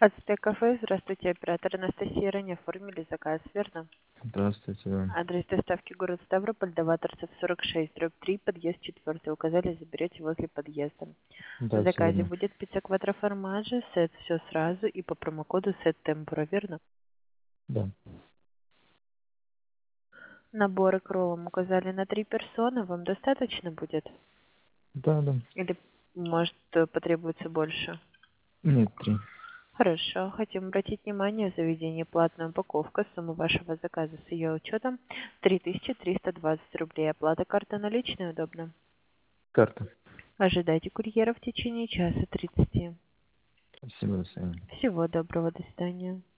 Ацтек кафе, здравствуйте, оператор Анастасия, ранее оформили заказ, верно? Здравствуйте. Да. Адрес доставки город Ставрополь, Даваторцев 46, дробь 3, подъезд 4. Указали, заберете возле подъезда. В Да, все заказе верно. будет пицца квадроформаджи, сет все сразу и по промокоду сет темпура, верно? Да. Наборы к роллам указали на 3 персоны, вам достаточно будет? Да, да. Или, может, потребуется больше? Нет, 3. Хорошо. Хотим обратить внимание, заведение платная упаковка. Сумма вашего заказа с ее учетом 3320 рублей. Оплата карта наличная удобно. Карта. Ожидайте курьера в течение часа 30. Спасибо, до свидания. Всего доброго, до свидания.